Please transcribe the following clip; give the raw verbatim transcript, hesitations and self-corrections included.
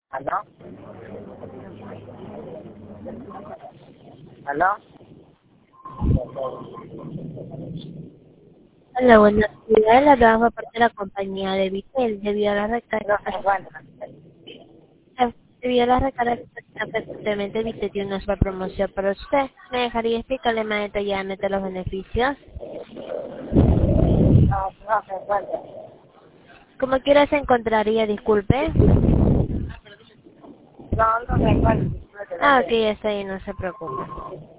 ¿Aló? ¿Aló? Hola, buenos días. La hablamos por parte de la compañía de Vitel. Debido a la recarga, No se encuentra. debido a la recarga que está frecuentemente, Vitel tiene una nueva promoción para usted. ¿Me dejaría explicarle más detalladamente los beneficios? No, no se encuentra. ¿Cómo quiera se encontraría? Disculpe. No, no se encuentra. Ah, ok, ya está ahí, no se preocupe.